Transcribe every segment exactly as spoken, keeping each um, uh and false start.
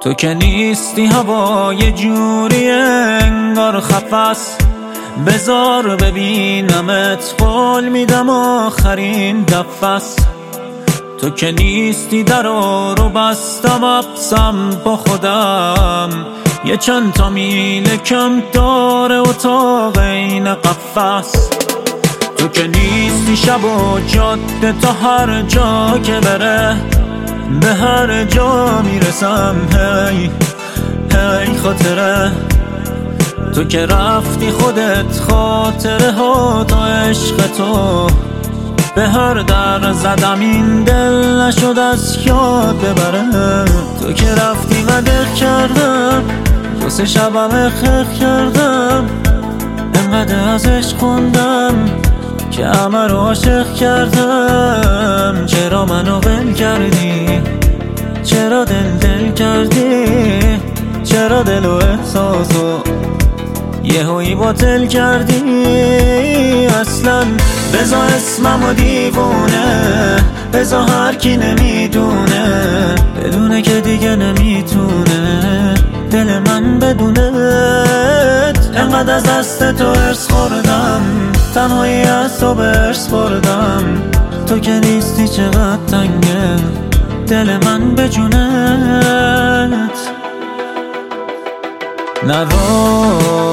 تو که نیستی هوا یه جوری انگار خفس، بذار ببینمت قول میدم آخرین دفعس. تو که نیستی درو رو بستم ابسم با خودم، یه چند تا میل کم داره اتاق این قفس. تو که نیستی شب و جاده تا هر جا که بره، به هر جا میرسم هی هی خاطره. تو که رفتی خودت خاطره ها تا عشق تو، به هر در زدم این دل نشد از یاد ببره. تو که رفتی و دق کردم، دو سه شبم خخ کردم، انقدر ازش خوندم که همه رو عاشق کردم. چرا منو ول کردی؟ چرا دل دل کردی؟ چرا دل و احساسو یهویی باطل کردی؟ اصلا بزا اسممو دیوونه، بزا هر کی نمیدونه، بدونه که دیگه نمیتونه دل من بدونت. انقدر از دست تو ارس خوردم، تنهایی از تو برس بردم. تو که نیستی چقدر تنگه دل من به جونت. نرو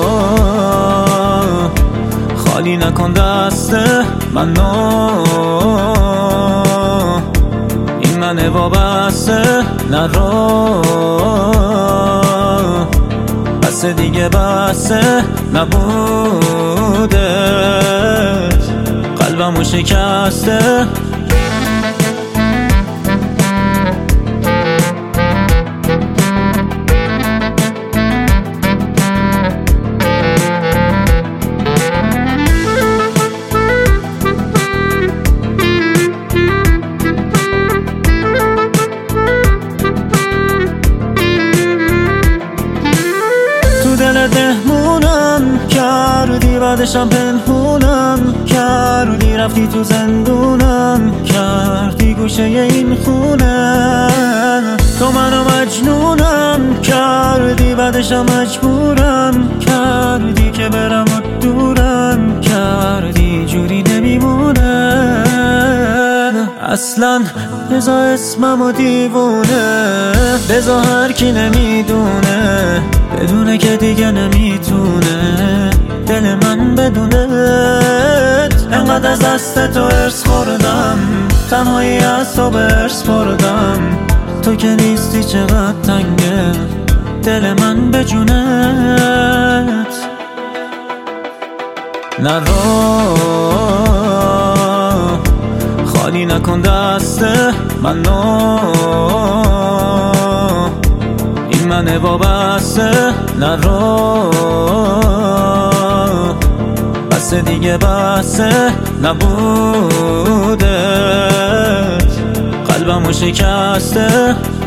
خالی نکن دست منو، این منه وابسته. نرو بس دیگه بسه نبودت، قلبمو شکسته. دهمونم کردی، بعدشم پنهونم کردی، رفتی تو زندونم کردی گوشه این خونه. تو منو مجنونم کردی، بعدشم مجبورم کردی که برم و دورم کردی، جوری نمیمونه اصلا. بزا اسممو دیوونه، بزا هر کی نمیدونه، بدونه که دیگه نمیتونه دل من بدونت. انقدر از دست تو ارس خوردم، تنهایی از تو برس بردم. تو که نیستی چقدر تنگه دل من به جونت. نرو خالی نکن دست منو، این منه وابسته. نرو بس دیگه بسه نبودت، قلبمو شکسته.